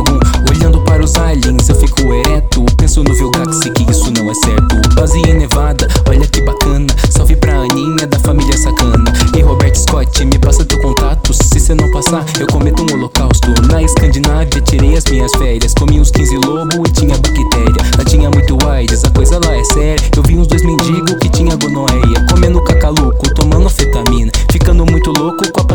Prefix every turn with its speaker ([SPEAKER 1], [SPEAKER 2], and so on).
[SPEAKER 1] algum. Olhando para os aliens eu fico ereto, penso no Vilgaxi que isso não é certo. Base em Nevada, olha que bacana. Salve pra Aninha da família Sacana. E Robert Scott, me passa teu contato. Se cê não passar, eu cometo um holocausto. Na Escandinávia tirei as minhas férias. Comi uns 15 lobo e tinha bactéria. Lá tinha muito AIDS, a coisa lá é séria. Eu vi uns 2 mendigos que tinha gonorreia, comendo cacaluco, tomando anfetamina, ficando muito louco com a